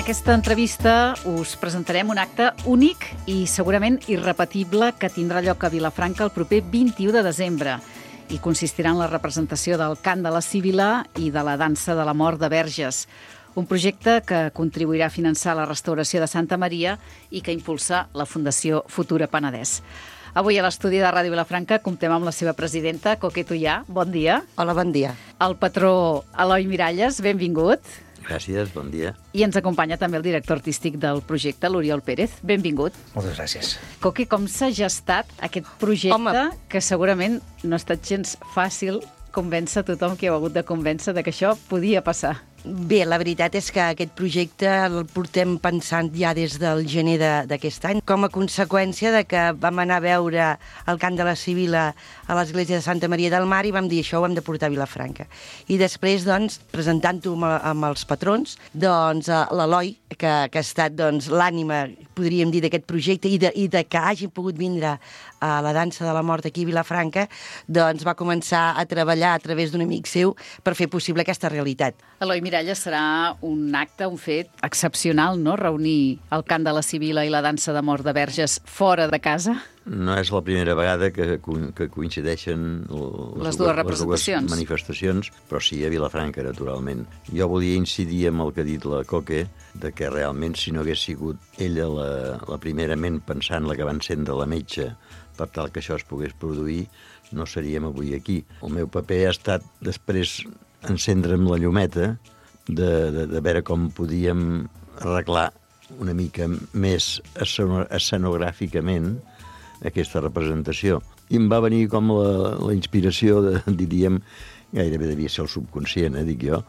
aquesta entrevista us presentarem un acte únic i segurament irrepetible que tindrà lloc a Vilafranca el proper 21 de desembre i consistirà en la representació del cant de la Sibil·la i de la dansa de la mort de Verges, un projecte que contribuirà a finançar la restauració de Santa Maria i que impulsa la Fundació Futura Penedès. Avui a l'estudi de Ràdio Vilafranca comptem amb la seva presidenta, Coque Tullà. Bon dia. Hola, bon dia. El patró Eloi Miralles, benvingut. Gràcies, bon dia. I ens acompanya també el director artístic del projecte, l'Oriol Pérez. Benvingut. Moltes gràcies. Coque, com s'ha gestat aquest projecte que segurament no ha estat gens fàcil convèncer tothom que heu hagut de convèncer de que això podia passar? Bé, la veritat és que aquest projecte el portem pensant ja des del gener d'aquest any, com a conseqüència de que vam anar a veure el cant de la Sibil·la a l'església de Santa Maria del Mar i vam dir això ho hem de portar a Vilafranca. I després, doncs, presentant-ho amb els patrons, doncs l'Eloi, que ha estat l'ànima, podríem dir, d'aquest projecte i de que hagin pogut vindre a la dansa de la mort aquí a Vilafranca, doncs va començar a treballar a través d'un amic seu per fer possible aquesta realitat. Eloi Miralles, serà un acte, un fet excepcional, no?, reunir el cant de la Sibil·la i la dansa de mort de Verges fora de casa? No és la primera vegada que coincideixen les dues manifestacions, però sí a Vilafranca, naturalment. Jo volia incidir en el que ha dit la Coque, de que realment si no hagués sigut ella la primera ment pensant la que va encendre la metxa per tal que això es pogués produir, no seríem avui aquí. El meu paper ha estat després encendre'm la llumeta de veure com podíem arreglar una mica més escenogràficament aquesta representació. I em va venir com la inspiració, diríem, gairebé devia ser el subconscient, dic jo,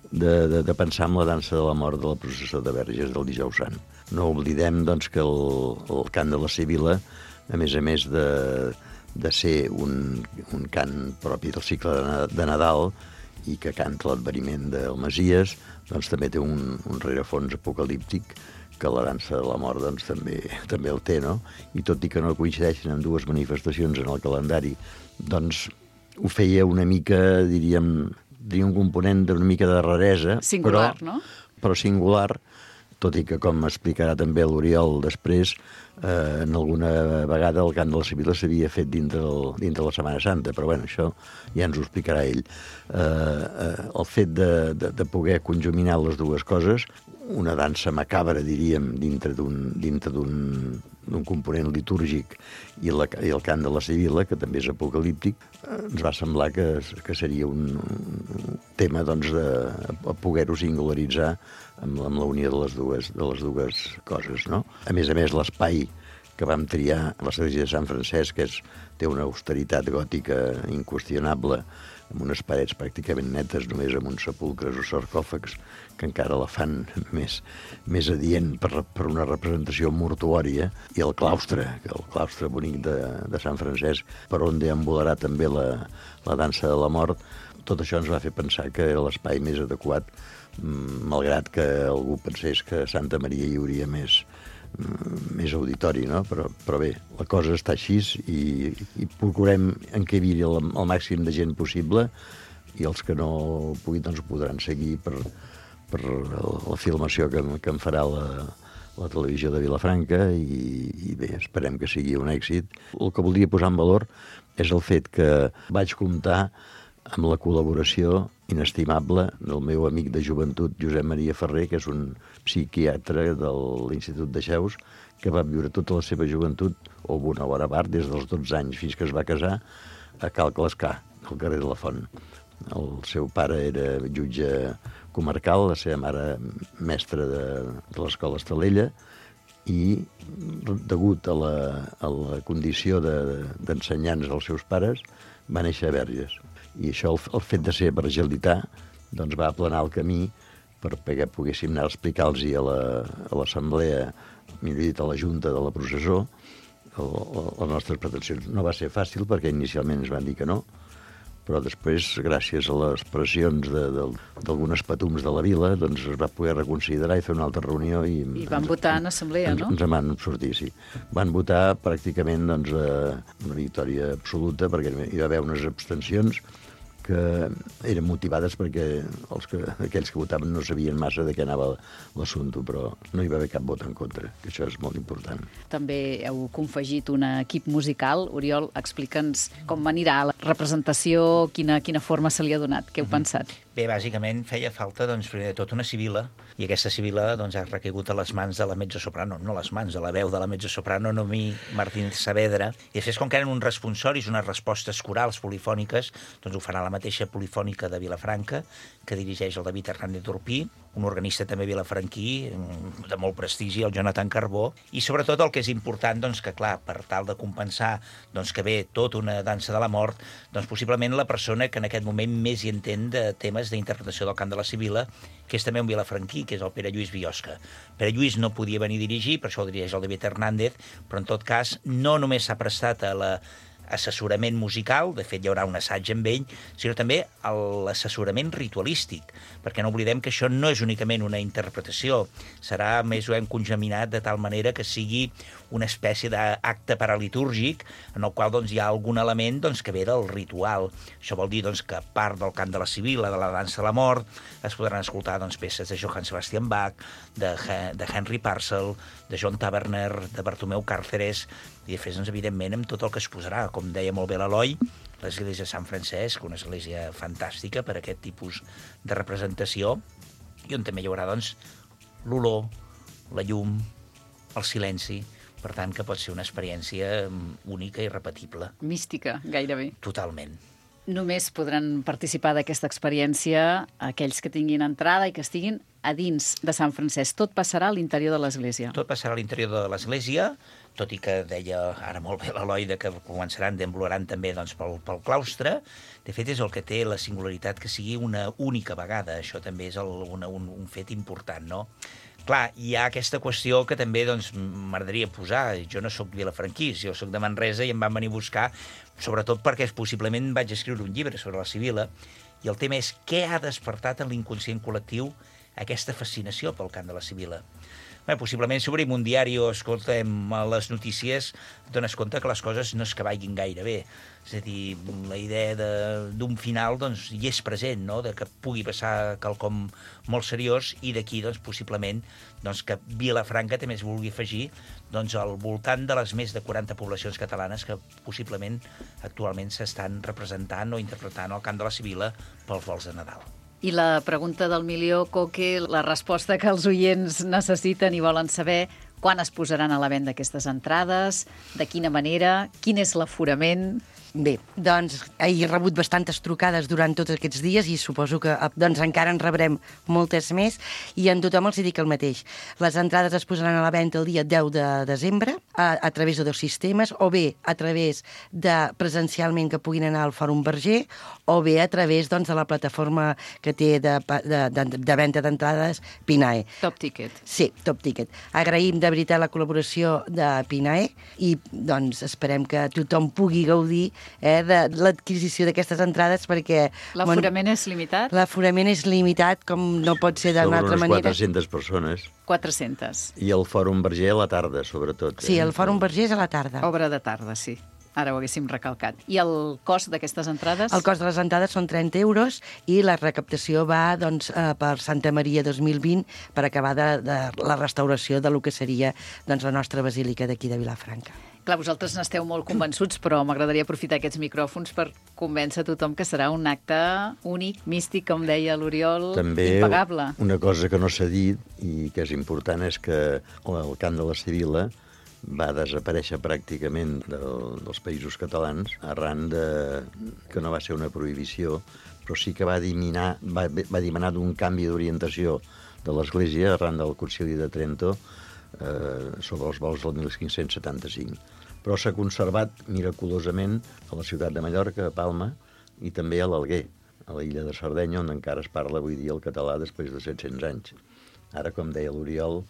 de pensar en la dansa de la mort de la processó de Verges del Dijous Sant. No oblidem, doncs, que el cant de la Sibil·la, a més de ser un cant propi del cicle de Nadal i que canta l'adveniment del Messies, doncs també té un rerefons apocalíptic que la dansa de la mort doncs, també el té, no? I tot i que no coincideixen en dues manifestacions en el calendari, doncs ho feia una mica, diríem un component d'una mica de raresa. Singular, no? Però singular, tot i que, com explicarà també l'Oriol després, en alguna vegada el cant de la Sibil·la s'havia fet dintre la Setmana Santa, però bueno, això ja ens ho explicarà ell. El fet de poder conjuminar les dues coses, una dansa macabra, diríem, dintre d'un component litúrgic i el cant de la Sibil·la, que també és apocalíptic, ens va semblar que seria un tema doncs, de poder-ho singularitzar amb la unió de les dues coses, no? A més, l'espai que vam triar a l'església de Sant Francesc té una austeritat gòtica inqüestionable, amb unes parets pràcticament netes, només amb uns sepulcres o sarcòfags que encara la fan més adient per una representació mortuòria, i el claustre bonic de Sant Francesc, per on deambularà també la dansa de la mort. Tot això ens va fer pensar que era l'espai més adequat, malgrat que algú pensés que a Santa Maria hi hauria més auditori, no? Però bé, la cosa està així i procurem encabir el màxim de gent possible, i els que no puguin doncs podran seguir per la filmació que en farà la televisió de Vilafranca, i bé, esperem que sigui un èxit. El que voldria posar en valor és el fet que vaig comptar amb la col·laboració inestimable del meu amic de joventut, Josep Maria Ferrer, que és un psiquiatre de l'Institut de Xeus, que va viure tota la seva joventut, o una hora a bar, des dels 12 anys fins que es va casar, a Cal Clascar, al carrer de la Font. El seu pare era jutge comarcal, la seva mare mestra de l'escola Estalella, i degut a la condició d'ensenyants dels seus pares, va néixer a Verges. I això, el fet de ser vergelità, doncs va aplanar el camí perquè poguéssim anar a explicar-los a l'assemblea, millor dit, a la junta de la processó, les nostres pretensions. No va ser fàcil perquè inicialment ens van dir que no, però després, gràcies a les pressions d'algunes patums de la vila, doncs es va poder reconsiderar i fer una altra reunió. I van votar en assemblea, no? Ens en van sortir, sí. Van votar pràcticament una victòria absoluta, perquè hi va haver unes abstencions que eren motivades perquè aquells que votaven no sabien massa de què anava l'assumpte, però no hi va haver cap vot en contra, que això és molt important. També heu confegit un equip musical. Oriol, explica'ns com anirà la representació, quina forma se li ha donat, què heu pensat? Bé, bàsicament feia falta, doncs, primer de tot una sibila, i aquesta sibila doncs, ha recaigut a les mans de la mezzosoprano, no les mans, de la veu de la mezzosoprano Noemí Martínez Saavedra. I després, com que eren uns responsoris, unes respostes corals polifòniques, doncs ho farà la mateixa polifònica de Vilafranca, que dirigeix el David Hernández Urpí, un organista també vilafranquí, de molt prestigi, el Jonathan Carbó, i sobretot el que és important, doncs, que clar, per tal de compensar doncs, que ve tota una dansa de la mort, doncs possiblement la persona que en aquest moment més hi entén de temes d'interpretació del cant de la Sibila, que és també un vilafranquí, que és el Pere Lluís Biosca. Pere Lluís no podia venir a dirigir, per això el dirigeix el David Hernández, però en tot cas no només s'ha prestat a l'assessorament musical, de fet hi haurà un assaig amb ell, sinó també a l'assessorament ritualístic, perquè no oblidem que això no és únicament una interpretació, serà més o menys congeminat de tal manera que sigui una espècie d'acte paralitúrgic en el qual doncs, hi ha algun element doncs, que ve del ritual. Això vol dir doncs, que a part del cant de la Sibila, de la dansa de la mort, es podran escoltar doncs, peces de Johann Sebastian Bach, de Henry Purcell, de John Taverner, de Bartomeu Càrceres, i de fet, doncs, evidentment, amb tot el que es posarà. Com deia molt bé l'Eloi, l'església de Sant Francesc, una església fantàstica per a aquest tipus de representació, i on també hi haurà doncs, l'olor, la llum, el silenci, per tant, que pot ser una experiència única i repetible. Mística, gairebé. Totalment. Només podran participar d'aquesta experiència aquells que tinguin entrada i que estiguin a dins de Sant Francesc. Tot passarà a l'interior de l'església. Tot passarà a l'interior de l'església, tot i que deia ara molt bé l'Eloi que començaran, deambularan també doncs, pel claustre. De fet, és el que té la singularitat que sigui una única vegada. Això també és un fet important, no? Clar, hi ha aquesta qüestió que també doncs, m'agradaria posar. Jo no sóc vilafranquí, jo sóc de Manresa i em van venir a buscar, sobretot perquè possiblement vaig escriure un llibre sobre la Sibila, i el tema és què ha despertat en l'inconscient col·lectiu aquesta fascinació pel cant de la Sibila. Bé, possiblement, si obrim un diari o escoltem les notícies, et dones compte que les coses no es que vagin gaire bé. És a dir, la idea d'un final doncs, hi és present, no? De que pugui passar quelcom molt seriós i d'aquí, doncs, possiblement, doncs, que Vilafranca també es vulgui afegir doncs, al voltant de les més de 40 poblacions catalanes que possiblement actualment s'estan representant o interpretant el cant de la Sibila pels vols de Nadal. I la pregunta del milió, Coque, la resposta que els oients necessiten i volen saber: quan es posaran a la venda aquestes entrades, de quina manera, quin és l'aforament? Bé, doncs he rebut bastantes trucades durant tots aquests dies i suposo que doncs, encara en rebrem moltes més, i en tothom els dic el mateix. Les entrades es posaran a la venda el dia 10 de desembre a través de 2 sistemes, o bé a través de presencialment que puguin anar al Fòrum Verger, o bé a través doncs, de la plataforma que té de venda d'entrades Pinae. Top Ticket. Sí, Top Ticket. Agraïm de veritat la col·laboració de Pinae i doncs esperem que tothom pugui gaudir de l'adquisició d'aquestes entrades, perquè... L'aforament és limitat? L'aforament és limitat, com no pot ser d'una altra manera. Sobre unes 400 persones. 400. I el Fòrum Verger a la tarda, sobretot. Sí, el Fòrum Verger és a la tarda. Obra de tarda, sí. Ara ho haguéssim recalcat. I el cost d'aquestes entrades? El cost de les entrades són 30 euros i la recaptació va doncs, per Santa Maria 2020 per acabar de la restauració de lo que seria doncs, la nostra basílica d'aquí de Vilafranca. Clar, vosaltres n'esteu molt convençuts, però m'agradaria aprofitar aquests micròfons per convèncer tothom que serà un acte únic, místic, com deia l'Oriol, impagable. També una cosa que no s'ha dit i que és important és que el cant de la Sibila va desaparèixer pràcticament dels països catalans arran que no va ser una prohibició, però sí que va demanar d'un canvi d'orientació de l'Església arran del Concili de Trento sobre els vols del 1575. Però s'ha conservat miraculosament a la ciutat de Mallorca, a Palma, i també a l'Alguer, a l'illa de Sardenya, on encara es parla avui dia el català després de 700 anys. Ara, com deia l'Oriol,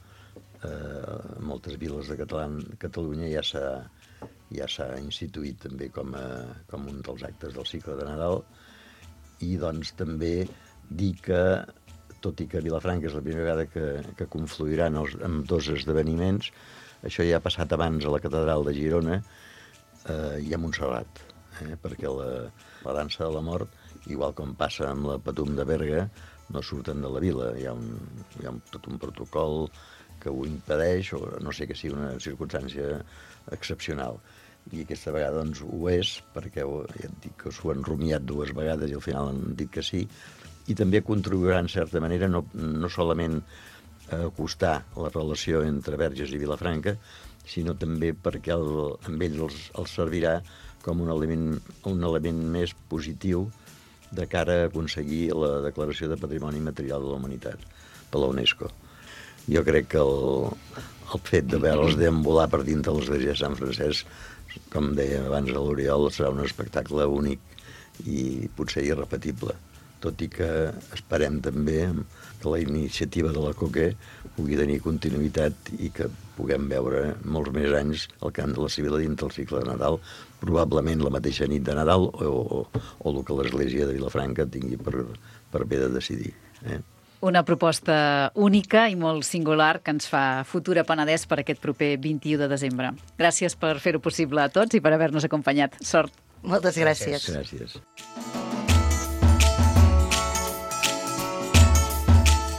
moltes viles de Catalunya ja s'ha instituït també com un dels actes del cicle de Nadal, i doncs també dir que, tot i que Vilafranca és la primera vegada que confluiran amb 2 esdeveniments, això ja ha passat abans a la catedral de Girona i a Montserrat, perquè la dansa de la mort igual com passa amb la Patum de Berga, no surten de la vila. Hi ha tot un protocol que ho impedeix, o no sé, que sigui una circumstància excepcional. I aquesta vegada doncs ho és, perquè ja et dic que s'ho han rumiat 2 vegades i al final han dit que sí, i també contribuirà en certa manera no solament a acostar la relació entre Verges i Vilafranca, sinó també perquè amb ells els servirà com un element més positiu de cara a aconseguir la declaració de Patrimoni Material de la Humanitat per la UNESCO. Jo crec que el fet de veure'ls deambular per dintre de l'església de Sant Francesc, com deia abans l'Oriol, serà un espectacle únic i potser irrepetible. Tot i que esperem també que la iniciativa de la COQUE pugui tenir continuïtat i que puguem veure molts més anys el cant de la Sibil·la dintre el cicle de Nadal, probablement la mateixa nit de Nadal o el que l'església de Vilafranca tingui per bé de decidir. Una proposta única i molt singular que ens fa Futura Penedès per aquest proper 21 de desembre. Gràcies per fer-ho possible a tots i per haver-nos acompanyat. Sort! Moltes gràcies. Gràcies.